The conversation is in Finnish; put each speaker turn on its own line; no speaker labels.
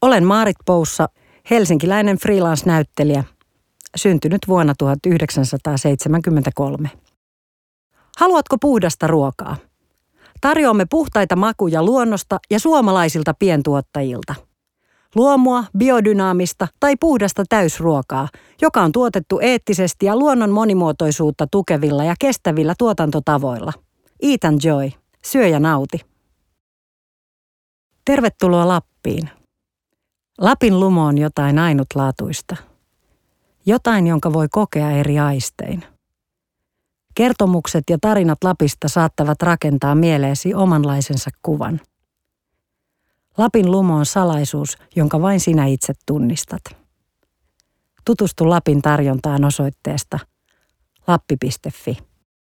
Olen Maarit Poussa, helsinkiläinen freelance-näyttelijä, syntynyt vuonna 1973. Haluatko puhdasta ruokaa? Tarjoamme puhtaita makuja luonnosta ja suomalaisilta pientuottajilta. Luomua, biodynaamista tai puhdasta täysruokaa, joka on tuotettu eettisesti ja luonnon monimuotoisuutta tukevilla ja kestävillä tuotantotavoilla. Eat and joy. Syö ja nauti. Tervetuloa Lappiin. Lapin lumo on jotain ainutlaatuista. Jotain, jonka voi kokea eri aistein. Kertomukset ja tarinat Lapista saattavat rakentaa mieleesi omanlaisensa kuvan. Lapin lumo on salaisuus, jonka vain sinä itse tunnistat. Tutustu Lapin tarjontaan osoitteesta lappi.fi.